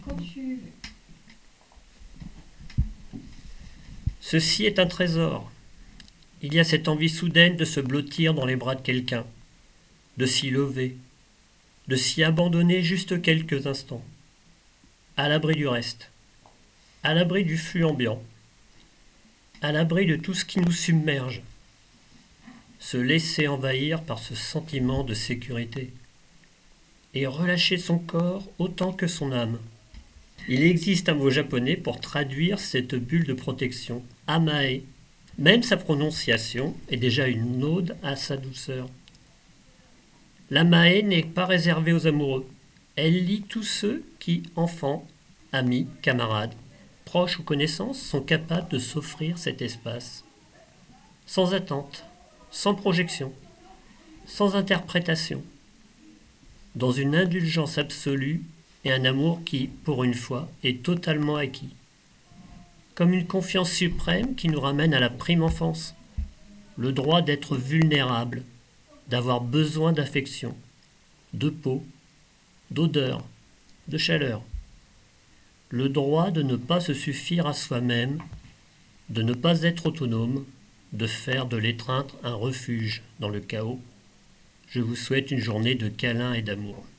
Ceci est un trésor. Il y a cette envie soudaine de se blottir dans les bras de quelqu'un, de s'y lever, de s'y abandonner juste quelques instants, à l'abri du reste, à l'abri du flux ambiant, à l'abri de tout ce qui nous submerge, se laisser envahir par ce sentiment de sécurité et relâcher son corps autant que son âme. Il existe un mot japonais pour traduire cette bulle de protection, amae. Même sa prononciation est déjà une ode à sa douceur. L'amae n'est pas réservée aux amoureux. Elle lie tous ceux qui, enfants, amis, camarades, proches ou connaissances, sont capables de s'offrir cet espace. Sans attente, sans projection, sans interprétation. Dans une indulgence absolue et un amour qui, pour une fois, est totalement acquis. Comme une confiance suprême qui nous ramène à la prime enfance. Le droit d'être vulnérable, d'avoir besoin d'affection, de peau, d'odeur, de chaleur. Le droit de ne pas se suffire à soi-même, de ne pas être autonome, de faire de l'étreinte un refuge dans le chaos. Je vous souhaite une journée de câlins et d'amour.